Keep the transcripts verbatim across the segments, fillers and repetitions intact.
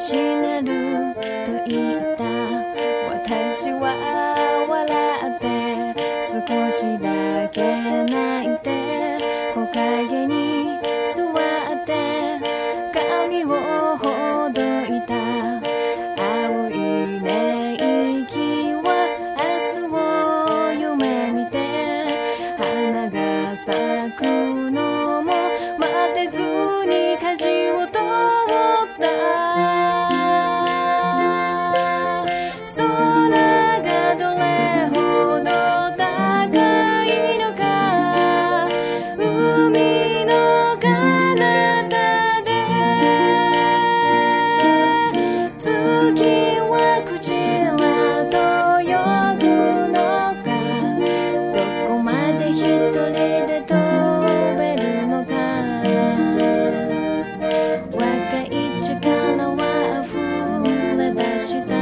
死ねると言った私は笑って少しだけ泣いて木陰に座って髪をほどいた青い寝息は明日を夢見て花が咲くのも待てずに舵を取った空がどれほど高いのか海の彼方で月はクジラと泳ぐのかどこまで一人で飛べるのか若い力は溢れ出した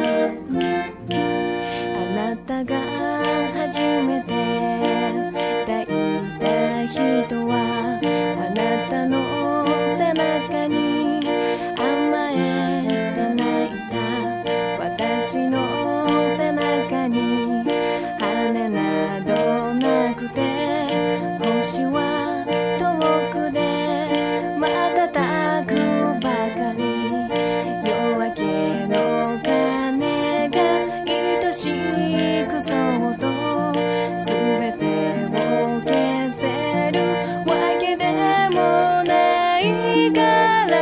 あなたが初めて抱いた人はあなたの背中に甘えて泣いた私の背中に羽などなくて星は遠くで瞬くばかり夜明けの鐘が愛しくそっと全てを消せるわけでもないから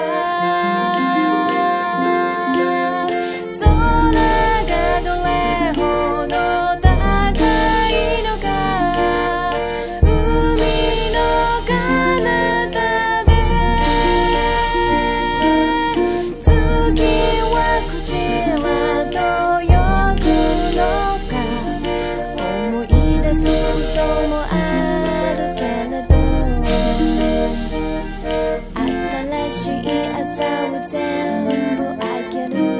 空がどれほど高いのか海の彼方で月はクジラと泳ぐのか思い出す嘘もあるけれど新しい朝を全部あげる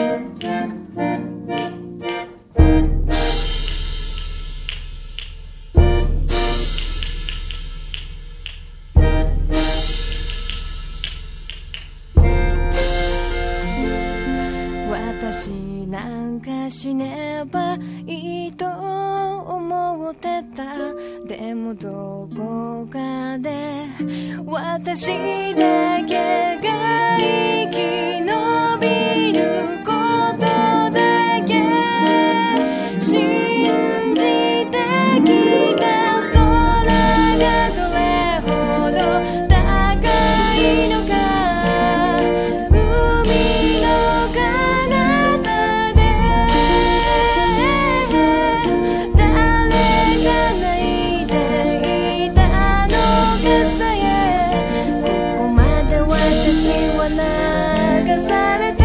私なんか死ねばいいと思ってたでもどこかで私だけが生き延びることだけ信じてきた空がどれほど高いのか海の彼方で誰が泣いていたのかさえここまで私は流されて